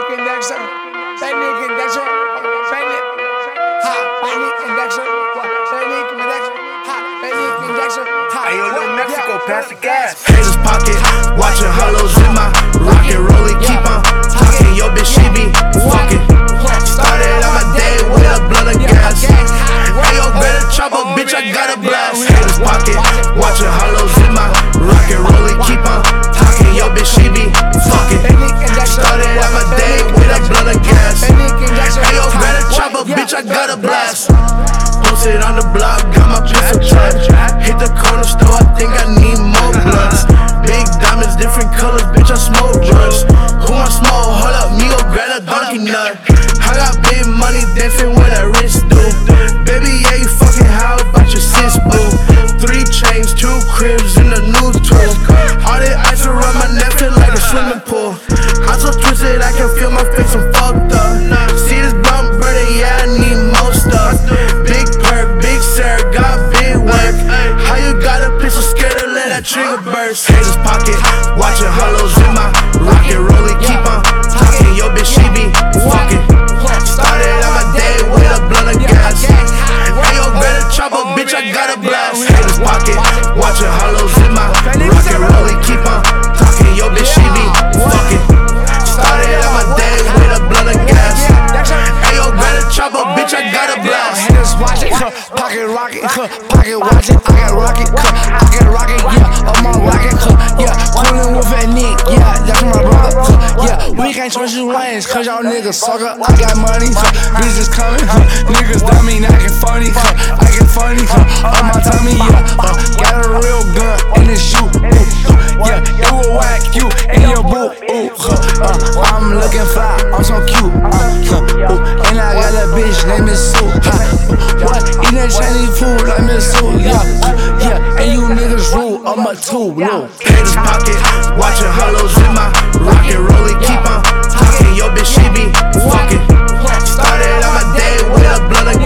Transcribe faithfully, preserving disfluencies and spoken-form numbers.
Dexter, Benny and Dexter, Benny, ha, Benny and Dexter, Benny and Dexter, ha, Benny and Dexter, ha. Hey, yo, Little Mexico, pass the gas. Haters pocket, watching hollows in my rock and roll it, keep on talking. Yo, bitch, she be fucking. Started on my day with a blunt of gas. Hey, yo, better chop up, bitch, I got a blast. Haters pocket, watching hollows in my rock and roll it, keep on talking. Yo, bitch, she be fucking. Started on my day with a blunt of gas. Hey, yo, better chop up, bitch, I got a blast. Posted on the block, got my pistol trapped. Hit the corner store, I think I need more blunts. Big diamonds, different colors, bitch, I smoke drugs. Who want smoke? Hold up, me go grab a donkey nut. I got big money, different what a rich do. Baby, yeah, you fucking how about your sis, boo? Three chains, two cribs in the new tool. All that ice around my neck feel like a swimming pool. I'm so twisted, I can feel my face, I'm fucked up. See this blunt burning, yeah, I need more stuff. Big perk, big sir, got big work. How you got a pistol scared to let that trigger burst? Haters pocket, watching hollows in my rock and roll it, keep on talking. Yo, bitch, she be fucking. Started on my day with a blunt of gas. Hey, yo, better chop up, bitch, I got a blast. Haters pocket, watching hollows in my rock and roll it, keep on talking. Yo, bitch, she be fucking. Started on my day with a blunt of gas. Hey, yo, better chop up, bitch, I got a blast. Haters watch it, huh, pocket rocket, huh, pocket watch it, I got rocket, huh, I got rocket, yeah, on my rocket, huh, yeah, coolin' with a Nick, yeah, that's my brother, huh, yeah, we can't trust you lanes, cause y'all niggas sucker, I got money, huh, bitches coming, huh, niggas dummy, acting funny, huh, acting funny, huh, on my tummy, yeah, uh, got a real gun in the shoe, ooh, yeah, it will whack you and your boo, ooh, huh, uh, I'm looking fly, I'm so cute, uh, huh, ooh, and I got a bitch named Miss Sue, huh, what? Eating Chinese food like Miss Sue, yeah, yeah, and you niggas rule, I'm a two, no. Haters pocket, watching hollows in my rock and roll it, keep on talking. Yo, bitch, she be fucking. Started on my day with a blunt of